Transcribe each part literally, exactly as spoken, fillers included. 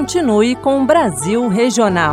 continue com o Brasil Regional.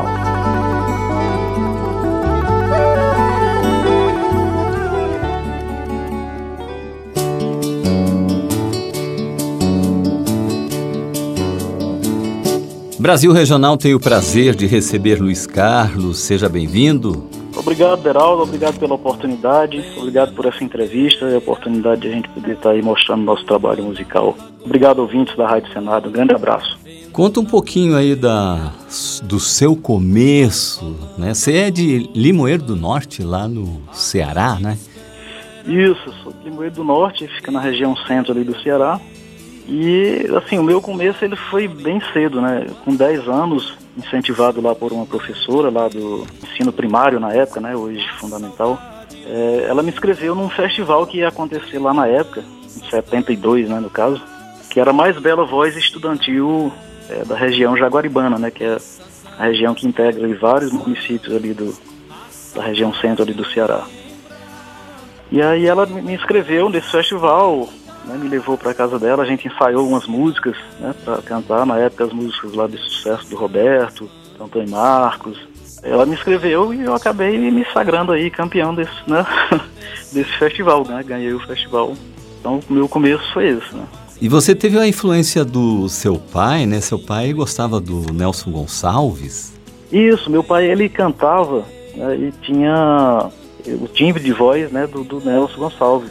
Brasil Regional tem o prazer de receber Luiz Carlos. Seja bem-vindo. Obrigado, Deraldo. Obrigado pela oportunidade. Obrigado por essa entrevista e a oportunidade de a gente poder estar aí mostrando nosso trabalho musical. Obrigado, ouvintes da Rádio Senado. Um grande abraço. Conta um pouquinho aí da, do seu começo, né? Você é de Limoeiro do Norte, lá no Ceará, né? Isso, sou de Limoeiro do Norte, fica na região centro ali do Ceará. E, assim, o meu começo ele foi bem cedo, né? Com dez anos, incentivado lá por uma professora lá do ensino primário na época, né? Hoje fundamental. É, ela me inscreveu num festival que ia acontecer lá na época, em setenta e dois, né, no caso, que era a mais bela voz estudantil é, da região jaguaribana, né? Que é a região que integra ali, vários municípios ali do, da região centro ali do Ceará. E aí ela me inscreveu nesse festival, né, me levou para a casa dela, a gente ensaiou umas músicas, né, para cantar, na época as músicas lá de sucesso do Roberto, do Antônio Marcos. Ela me inscreveu e eu acabei me sagrando aí campeão desse, né, desse festival, né, ganhei o festival. Então o meu começo foi esse, né. E você teve a influência do seu pai, né? Seu pai gostava do Nelson Gonçalves? Isso, meu pai ele cantava, né, e tinha o timbre de voz, né, do, do Nelson Gonçalves.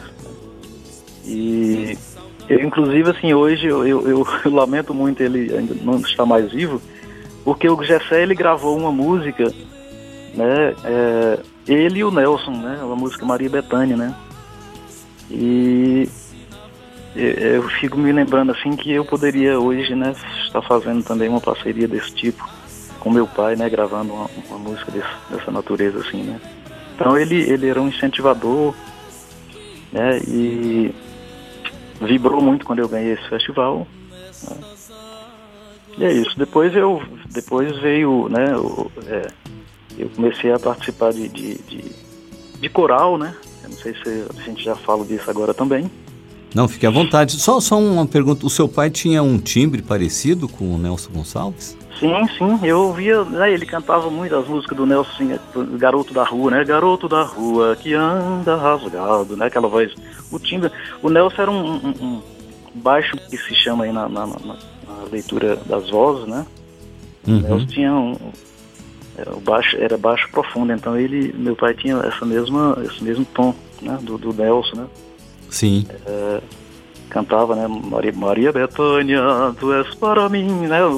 E eu, inclusive, assim, hoje eu, eu, eu, eu lamento muito ele ainda não estar mais vivo, porque o Gessé, ele gravou uma música, né, é, ele e o Nelson, né, uma música Maria Bethânia, né, e eu, eu fico me lembrando, assim, que eu poderia hoje, né, estar fazendo também uma parceria desse tipo com meu pai, né, gravando uma, uma música desse, dessa natureza, assim, né. Então ele, ele era um incentivador, né, e vibrou muito quando eu ganhei esse festival, né? E é isso. Depois eu depois veio, né, eu, é, eu comecei a participar de, de, de, de coral, né? Eu não sei se a gente já fala disso agora também. Não, fique à vontade. Só, só uma pergunta, o seu pai tinha um timbre parecido com o Nelson Gonçalves? Sim, sim, eu ouvia, né, ele cantava muito as músicas do Nelson, assim, Garoto da Rua, né, Garoto da Rua que anda rasgado, né, aquela voz, o timbre, o Nelson era um, um, um baixo que se chama aí na, na, na, na leitura das vozes, né, uhum. O Nelson tinha um, era, o baixo, era baixo profundo, então ele, meu pai tinha essa mesma, esse mesmo tom, né, do, do Nelson, né. Sim. É, cantava, né, Maria, Maria Bethânia, tu és para mim, né,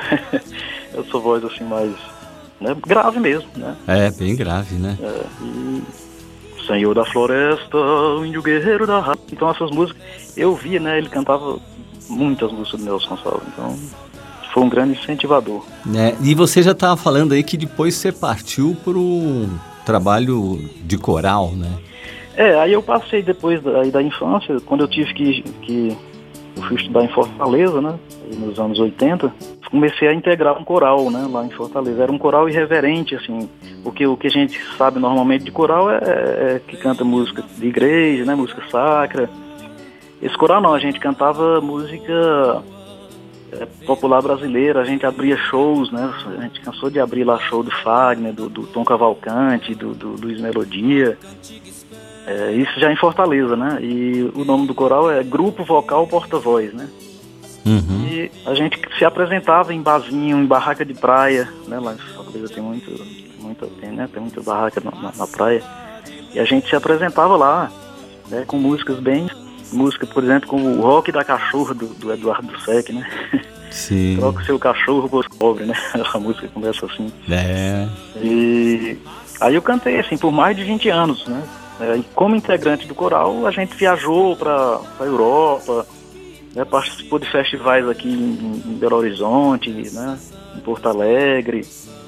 essa voz assim mais, né, grave mesmo, né. É, bem grave, né. É, e Senhor da Floresta, o Índio Guerreiro da Raça, então essas músicas, eu via, né, ele cantava muitas músicas do Nelson Gonçalves, então foi um grande incentivador. É, e você já estava falando aí que depois você partiu para o trabalho de coral, né. É, aí eu passei depois da, aí da infância, quando eu tive que, que eu fui estudar em Fortaleza, né, nos anos oitenta, comecei a integrar um coral, né, lá em Fortaleza. Era um coral irreverente, assim, porque o que a gente sabe normalmente de coral é, é que canta música de igreja, né, música sacra. Esse coral não, a gente cantava música é, popular brasileira, a gente abria shows, né, a gente cansou de abrir lá show do Fagner, do, do Tom Cavalcante, do, do Luiz Melodia. É, isso já em Fortaleza, né? E o nome do coral é Grupo Vocal Porta-Voz, né? Uhum. E a gente se apresentava em barzinho, em barraca de praia, né? Lá em Fortaleza tem muito, muito tem, né? Tem muita barraca na, na praia. E a gente se apresentava lá, né? Com músicas bem, música, por exemplo, como o Rock da Cachorra do, do Eduardo Dussek, né? Sim. Troca o seu cachorro por pobre, né? A música começa assim. É. E aí eu cantei assim por mais de vinte anos, né? E como integrante do coral, a gente viajou para a Europa, né, participou de festivais aqui em, em Belo Horizonte, né, em Porto Alegre,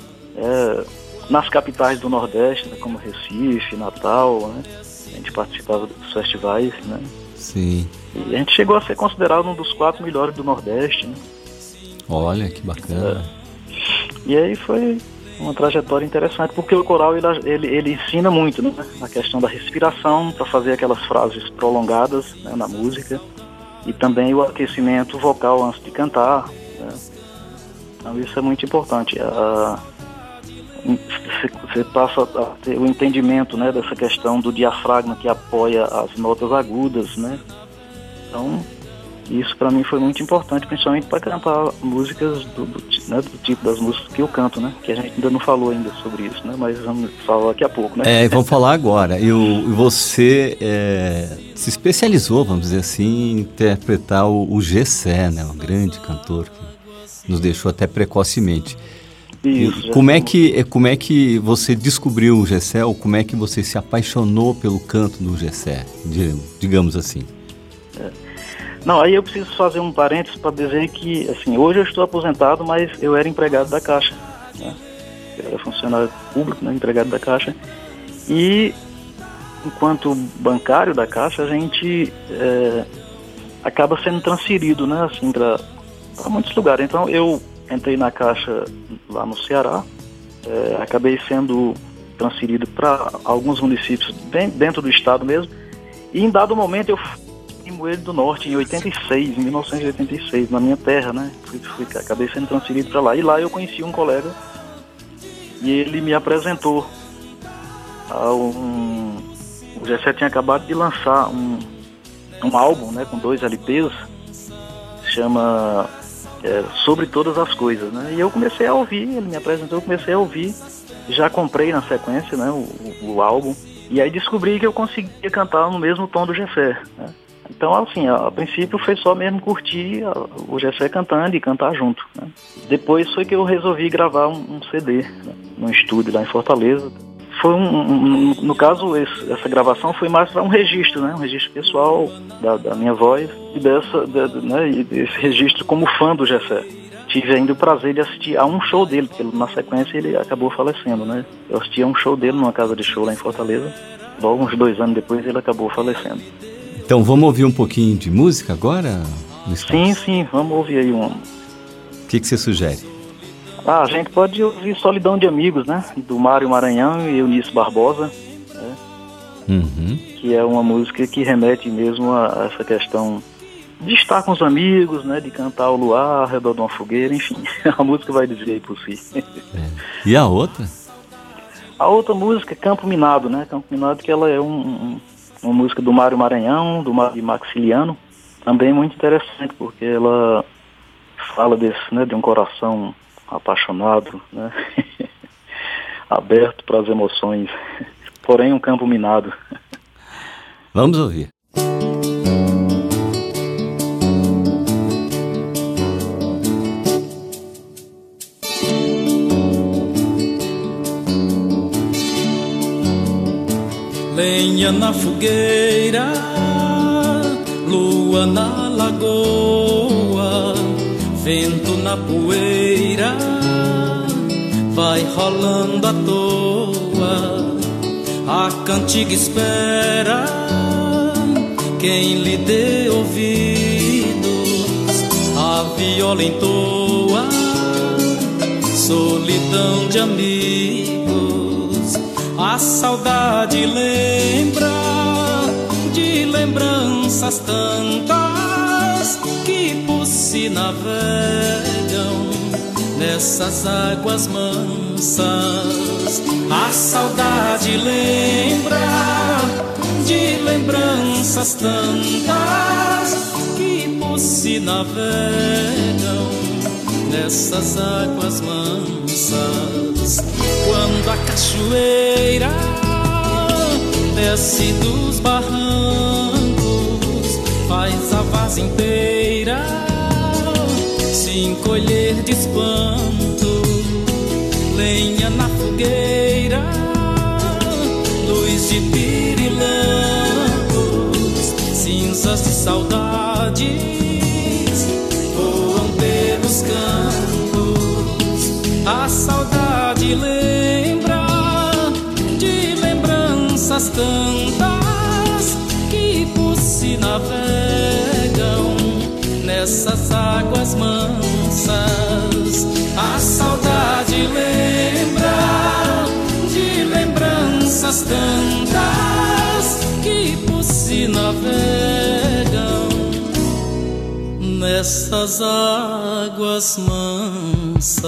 é, nas capitais do Nordeste, né, como Recife, Natal, né, a gente participava dos festivais, né. Sim. E a gente chegou a ser considerado um dos quatro melhores do Nordeste, né. Olha, que bacana. É. E aí foi uma trajetória interessante, porque o coral ele, ele, ele ensina muito, né, a questão da respiração, para fazer aquelas frases prolongadas, né, na música, e também o aquecimento vocal antes de cantar, né. Então, isso é muito importante. A, você passa a ter o entendimento, né, dessa questão do diafragma que apoia as notas agudas, né? Então, isso para mim foi muito importante, principalmente para cantar músicas do, do, né, do tipo das músicas que eu canto, né? Que a gente ainda não falou ainda sobre isso, né? Mas vamos falar daqui a pouco, né? É, vamos falar agora. E você é, se especializou, vamos dizer assim, em interpretar o, o Gessé, né? Um grande cantor que nos deixou até precocemente. Isso, como é que como é que você descobriu o Gessé, ou como é que você se apaixonou pelo canto do Gessé, digamos assim? É. Não, aí eu preciso fazer um parênteses para dizer que, assim, hoje eu estou aposentado, mas eu era empregado da Caixa, né? Eu era funcionário público, né, empregado da Caixa, e enquanto bancário da Caixa, a gente é, acaba sendo transferido, né, assim, para muitos lugares. Então eu entrei na Caixa lá no Ceará, é, acabei sendo transferido para alguns municípios bem dentro do estado mesmo, e em dado momento eu fui em Limoeiro do Norte, em oitenta e seis, em mil novecentos e oitenta e seis, na minha terra, né? Fui, fui, acabei sendo transferido para lá, e lá eu conheci um colega, e ele me apresentou a um... O Gessé tinha acabado de lançar um, um álbum, né, com dois L Ps, se chama... É, Sobre Todas as Coisas, né? E eu comecei a ouvir, ele me apresentou, eu comecei a ouvir, já comprei na sequência, né, o, o, o álbum, e aí descobri que eu conseguia cantar no mesmo tom do Gessé, né? Então, assim, a, a princípio foi só mesmo curtir a, o Gessé cantando e cantar junto, né? Depois foi que eu resolvi gravar um, um C D, né, num estúdio lá em Fortaleza. Foi um, um, um no caso, esse, essa gravação foi mais para um registro, né? Um registro pessoal da, da minha voz e dessa, de, né? E desse registro como fã do Gessé. Tive ainda o prazer de assistir a um show dele, porque na sequência ele acabou falecendo, né? Eu assisti a um show dele numa casa de show lá em Fortaleza. Logo uns dois anos depois ele acabou falecendo. Então vamos ouvir um pouquinho de música agora? Sim, sim, vamos ouvir aí um. O que, que você sugere? Ah, a gente pode ouvir Solidão de Amigos, né? Do Mário Maranhão e Eunice Barbosa, né? Uhum. Que é uma música que remete mesmo a, a essa questão de estar com os amigos, né? De cantar ao luar, ao redor de uma fogueira, enfim. A música vai dizer aí por si. É. E a outra? A outra música é Campo Minado, né? Campo Minado, que ela é um, um, uma música do Mário Maranhão, do Mário Maxiliano. Também muito interessante, porque ela fala desse, né? De um coração apaixonado, né? Aberto para as emoções, porém um campo minado. Vamos ouvir. Lenha na fogueira, lua na lagoa, vento na poeira, vai rolando à toa. A cantiga espera quem lhe dê ouvidos, a viola entoa, solidão de amigos. A saudade lembra de lembranças tantas que por si navegam nessas águas mansas. A saudade lembra de lembranças tantas que por si navegam nessas águas mansas. Quando a cachoeira desce dos barrancos, faz a vaza inteira se encolher de espanto. Lenha na fogueira, luz de pirilampos, cinzas de saudades voam pelos campos. A saudade lembra de lembranças tantas que por si navegam nessas águas mansas. A saudade lembra de lembranças tantas que por si navegam nessas águas mansas.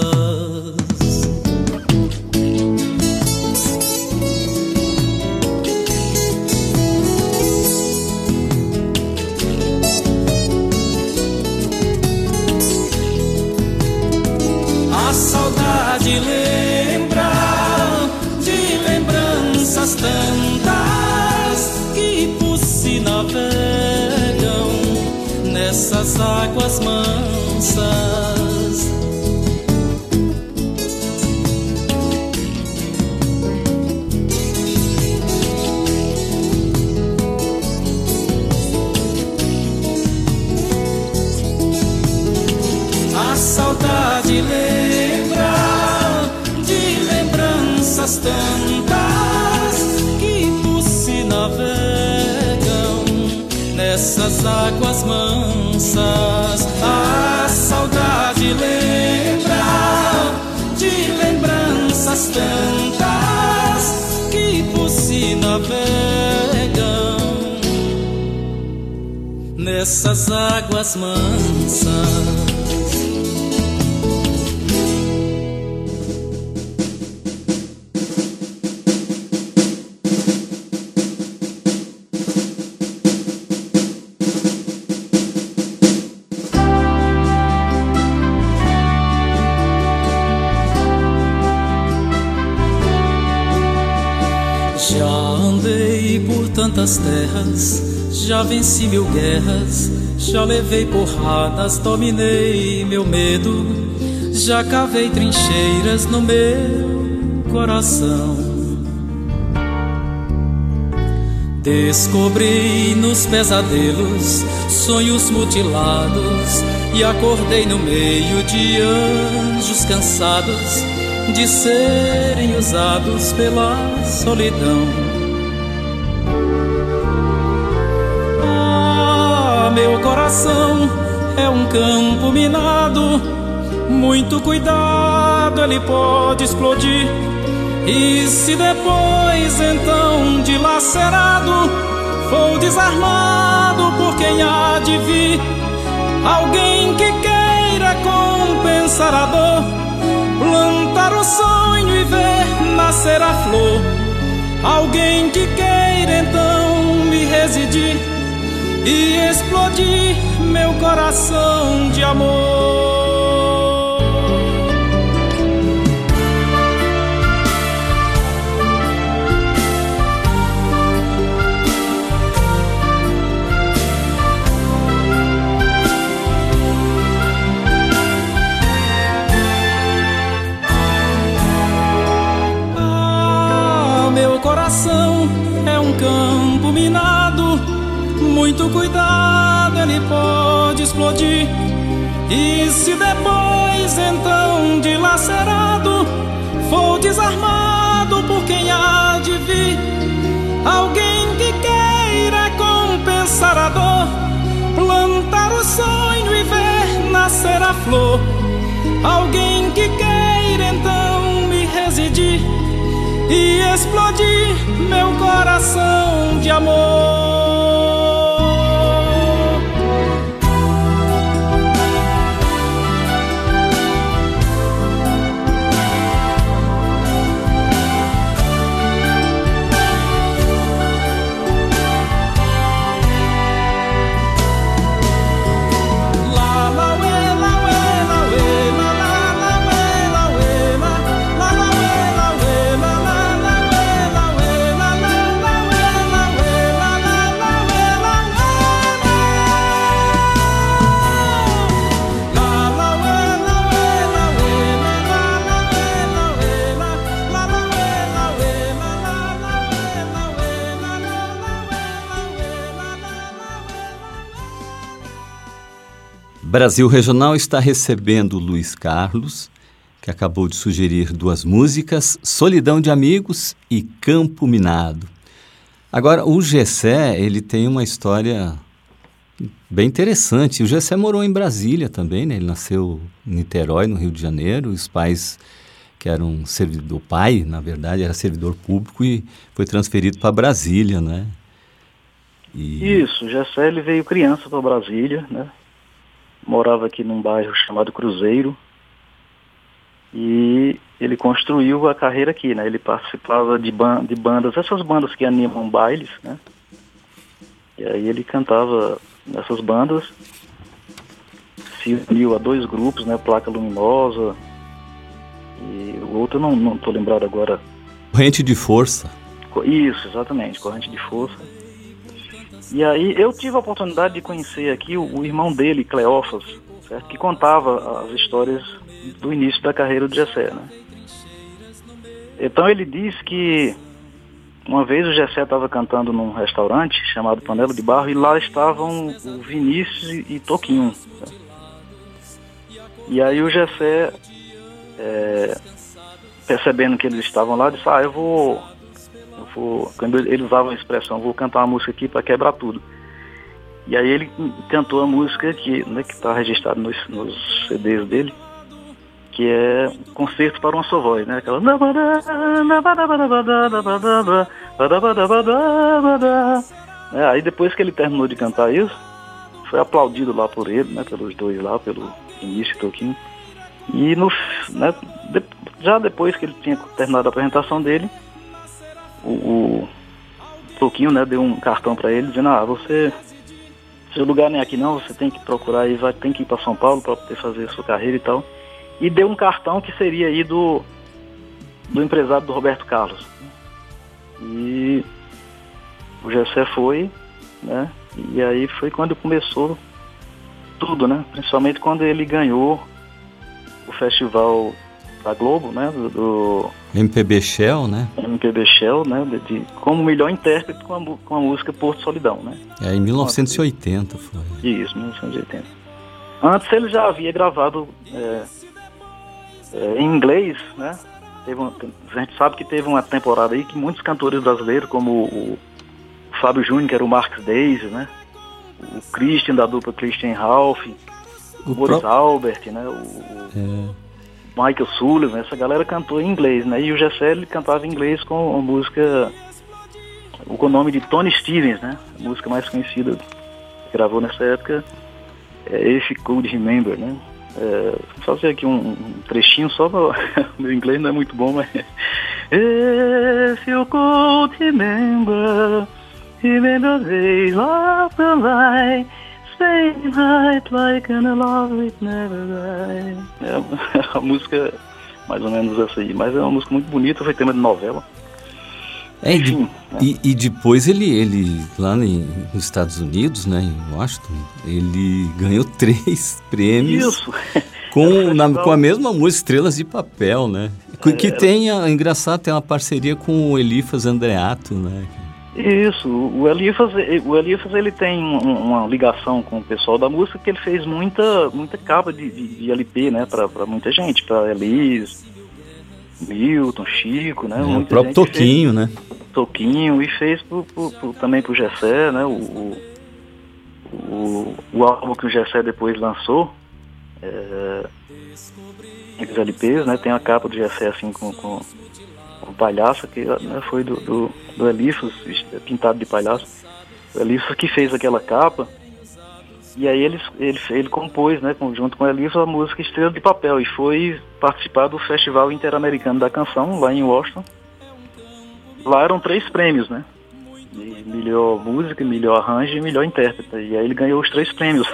A saudade lembra de lembranças tantas que por si navegam nessas águas mansas. A saudade lembra de lembranças tantas que por si navegam nessas águas mansas. A saudade lembra de lembranças tantas que por si navegam nessas águas mansas. Já andei por tantas terras, já venci mil guerras, já levei porradas, dominei meu medo, já cavei trincheiras no meu coração. Descobri nos pesadelos sonhos mutilados e acordei no meio de anjos cansados de serem usados pela solidão. Ah, meu coração é um campo minado, muito cuidado, ele pode explodir. E se depois então dilacerado for desarmado por quem há de vir, alguém que queira compensar a dor, plantar o sonho e ver nascer a flor, alguém que queira então me residir e explodir meu coração de amor. Meu coração é um campo minado, muito cuidado, ele pode explodir. E se depois então dilacerado for desarmado por quem há de vir, alguém que queira compensar a dor, plantar o sonho e ver nascer a flor, alguém que queira então me residir e explodir meu coração de amor. Brasil Regional está recebendo Luiz Carlos, que acabou de sugerir duas músicas, Solidão de Amigos e Campo Minado. Agora, o Gessé, ele tem uma história bem interessante. O Gessé morou em Brasília também, né? Ele nasceu em Niterói, no Rio de Janeiro. Os pais, que eram servidor, o pai, na verdade, era servidor público e foi transferido para Brasília, né? E... Isso, o Gessé, ele veio criança para Brasília, né? morava aqui num bairro chamado Cruzeiro, e ele construiu a carreira aqui, né? Ele participava de, ban de bandas, essas bandas que animam bailes, né? E aí ele cantava nessas bandas, se uniu a dois grupos, né? Placa Luminosa, e o outro não, não tô lembrado agora. Corrente de Força. Isso, exatamente, Corrente de Força. E aí eu tive a oportunidade de conhecer aqui o, o irmão dele, Cleófas, certo? Que contava as histórias do início da carreira do Gessé, né? Então ele disse que uma vez o Gessé estava cantando num restaurante chamado Panela de Barro, e lá estavam o Vinícius e, e Toquinho. Certo? E aí o Gessé, é, percebendo que eles estavam lá, disse, ah, eu vou... Vou, quando ele usava a expressão, vou cantar uma música aqui para quebrar tudo. E aí ele cantou a música que né, está registrada nos, nos C Ds dele, que é Concerto para uma Só Voz, né? Aquela... É, aí depois que ele terminou de cantar isso, foi aplaudido lá por ele, né, pelos dois lá, pelo Vinícius e Toquinho. E no, né, de, já depois que ele tinha terminado a apresentação dele, O, o Toquinho, né, deu um cartão para ele dizendo, ah, você, seu lugar não é aqui não, você tem que procurar aí, vai, tem que ir para São Paulo para poder fazer a sua carreira e tal. E deu um cartão que seria aí do, do empresário do Roberto Carlos. E o Gessé foi, né, e aí foi quando começou tudo, né, principalmente quando ele ganhou o festival da Globo, né, do, do M P B Shell, né? M P B Shell, né, de, de, como melhor intérprete com a, com a música Porto Solidão, né? É, em mil novecentos e oitenta foi. Isso, mil novecentos e oitenta. Antes ele já havia gravado é, é, em inglês, né? Teve uma, a gente sabe que teve uma temporada aí que muitos cantores brasileiros, como o, o Fábio Júnior, que era o Marcos Daisy, né? O Christian, da dupla Christian Ralph, o, o Boris pro... Albert, né? O, o é. Michael Sullivan, essa galera cantou em inglês, né? E o Gessé, ele cantava em inglês com a música, com o nome de Tony Stevens, né? A música mais conhecida que gravou nessa época é If You Could Remember, né? É, vou fazer aqui um, um trechinho só para... Meu inglês não é muito bom, mas... If you could remember, remember days of the light, staying right like an love it never died. É, a música mais ou menos essa aí, mas é uma música muito bonita, foi tema de novela. É, Enfim, né? e, e depois ele, ele lá em, nos Estados Unidos, né, em Washington, ele ganhou três prêmios. Isso. Com, na, com a mesma música, Estrelas de Papel, né? Que, é, que tem, a, engraçado, tem uma parceria com o Elifas Andreato, né? Isso, o Elifas, o Elifas ele tem uma ligação com o pessoal da música, que ele fez muita, muita capa de, de, de L P, né, pra, pra muita gente, pra Elis, Milton, Chico, né? É, o próprio Toquinho, né? Toquinho, e fez pro, pro, pro, também pro Gessé, né? O, o, o álbum que o Gessé depois lançou, é, os L Ps, né? Tem a capa do Gessé assim com, com, com palhaço, que né, foi do, do, do Elifas, pintado de palhaço. O Elifas que fez aquela capa, e aí ele, ele, ele compôs, né, junto com o Elifas, a música Estrela de Papel, e foi participar do Festival Interamericano da Canção, lá em Washington. Lá eram três prêmios, né? De melhor música, melhor arranjo e melhor intérprete. E aí ele ganhou os três prêmios.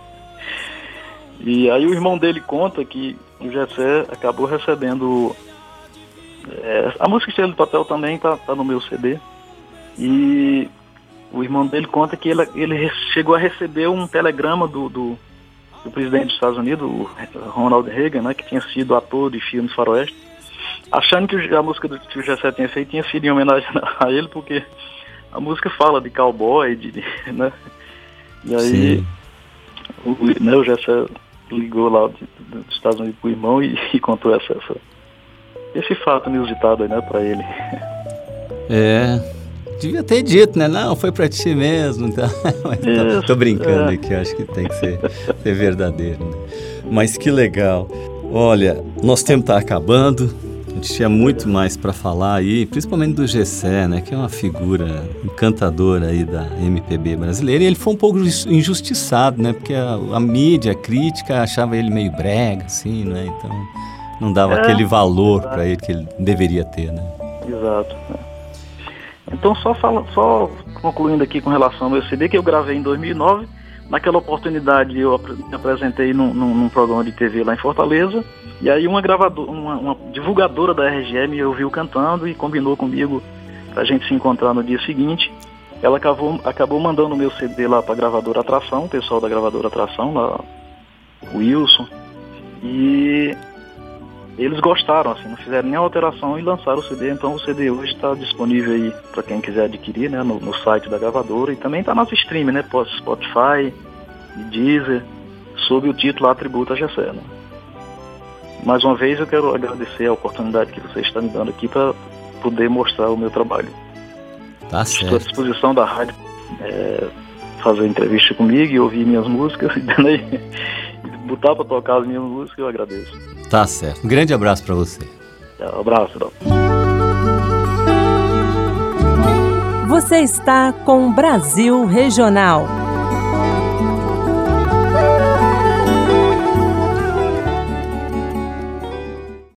E aí o irmão dele conta que o Gessé acabou recebendo... É, a música Estrela de Papel também tá, tá no meu C D. E o irmão dele conta que ele, ele chegou a receber um telegrama do, do, do presidente dos Estados Unidos, o Ronald Reagan, né, que tinha sido ator de filmes faroeste, achando que a música do, que o Gessé tinha feito tinha sido em homenagem a ele, porque a música fala de cowboy, de, de, né? E aí o, né, o Gessé ligou lá de, de, dos Estados Unidos pro irmão e, e contou essa, essa, esse fato inusitado aí, né, pra ele. É, devia ter dito, né? Não, foi pra ti mesmo. Então, tô, tô brincando é. aqui, acho que tem que ser, ser verdadeiro, né? Mas que legal. Olha, nosso tempo tá acabando. A gente tinha muito mais para falar aí, principalmente do Gessé, né, que é uma figura encantadora aí da M P B brasileira. E ele foi um pouco injustiçado, né, porque a, a mídia, a crítica achava ele meio brega, assim, né, então não dava é, aquele valor para ele que ele deveria ter, né. Exato. Então, só, fala, só concluindo aqui com relação ao meu C D, que eu gravei em dois mil e nove, naquela oportunidade eu me apresentei num, num, num programa de T V lá em Fortaleza, e aí uma gravadora, uma, uma divulgadora da R G M me ouviu cantando e combinou comigo pra gente se encontrar no dia seguinte. Ela acabou, acabou mandando o meu C D lá pra gravadora Atração, o pessoal da gravadora Atração, lá, o Wilson, e eles gostaram, assim, não fizeram nenhuma alteração e lançaram o C D. Então o C D hoje está disponível aí para quem quiser adquirir, né, no, no site da gravadora, e também está nas streams, né, Spotify e Deezer, sob o título A Tributo a Gessé, né. Mais uma vez eu quero agradecer a oportunidade que você está me dando aqui para poder mostrar o meu trabalho. Tá certo. Estou à disposição da rádio, é, fazer entrevista comigo e ouvir minhas músicas, e botar para tocar as minhas músicas, eu agradeço. Tá certo. Um grande abraço para você. Um abraço, Dom. Você está com Brasil Regional.